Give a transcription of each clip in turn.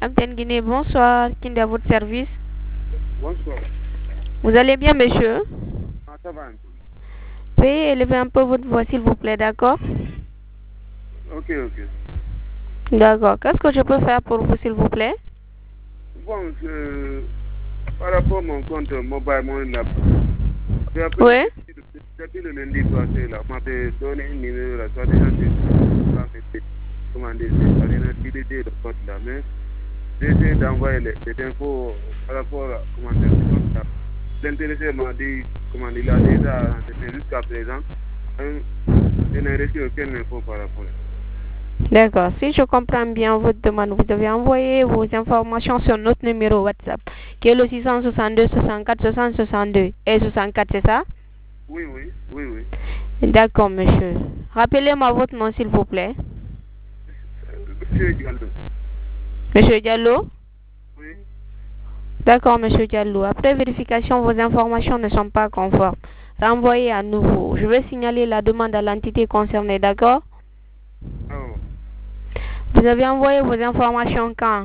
Amten Guinée, bonsoir. Qui est à votre service? Bonsoir. Vous allez bien, monsieur? Ah, ça va un Veuillez élever un peu votre voix, s'il vous plaît, d'accord? peu. Ok, ok. D'accord. Qu'est-ce que je peux faire pour vous, s'il vous plaît? Bon, par rapport à mon compte mobile money là, j'ai appelé Oui? depuis le lundi passé là, on m'avait donné un numéro là, soit déjà comment dire, c'est une activité de compte là, mais j'ai essayé d'envoyer les infos par rapport à comment dire, ce compte là. L'intéressé m'a dit, comment dire, il a déjà renseigné jusqu'à présent, je n'ai reçu aucune info par rapport à ça. D'accord. Si je comprends bien votre demande, vous avez envoyé vos informations sur notre numéro WhatsApp, qui est le 662 64 60 62 et 64, c'est ça? Oui, oui, oui, oui. D'accord, monsieur. Rappelez-moi votre nom, s'il vous plaît. Monsieur Diallo. Monsieur Diallo? Oui. D'accord, monsieur Diallo. Après vérification, vos informations ne sont pas conformes. Renvoyez à nouveau. Je vais signaler la demande à l'entité concernée, d'accord? Oh. Vous avez envoyé vos informations quand?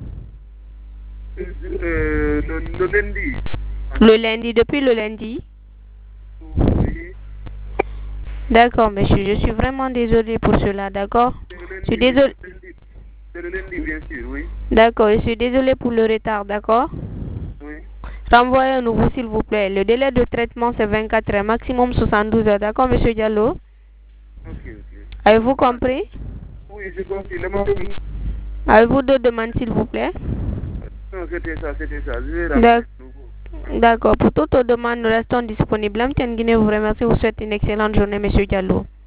Le lundi. Le lundi, depuis le lundi? Oui. D'accord, monsieur. Je suis vraiment désolé pour cela, d'accord? C'est le Je suis lundi, oui. désolé. C'est le lundi, bien sûr, oui. D'accord, je suis désolé pour le retard, d'accord? Oui. Renvoyez à nouveau, s'il vous plaît. Le délai de traitement, c'est 24 heures, maximum 72 heures, d'accord, monsieur Diallo? Ok, ok. Avez-vous Ah, compris? oui, j'ai compris. Le moment où- Avez-vous d'autres demandes, s'il vous plaît? Non, c'était ça, c'était ça. Je vais rappeler de nouveau. D'accord. Pour toute autre demande, nous restons disponibles. Guinée vous remercie. Vous souhaite une excellente journée, monsieur Diallo.